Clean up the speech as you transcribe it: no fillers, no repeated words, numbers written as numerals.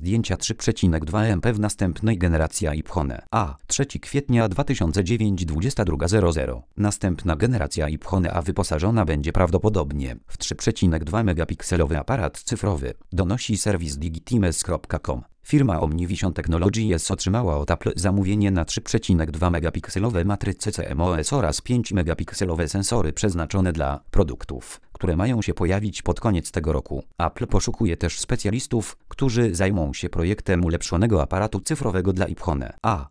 zdjęcia 3,2 MP w następnej generacji iPhone A. 3 kwietnia 2009 22:00. Następna generacja iPhone A wyposażona będzie prawdopodobnie w 3,2 megapikselowy aparat cyfrowy, donosi serwis digitimes.com. Firma Omnivision Technologies otrzymała od Apple zamówienie na 3,2 megapikselowe matryce CMOS oraz 5 megapikselowe sensory przeznaczone dla produktów, które mają się pojawić pod koniec tego roku. Apple poszukuje też specjalistów, którzy zajmą się projektem ulepszonego aparatu cyfrowego dla iPhone A.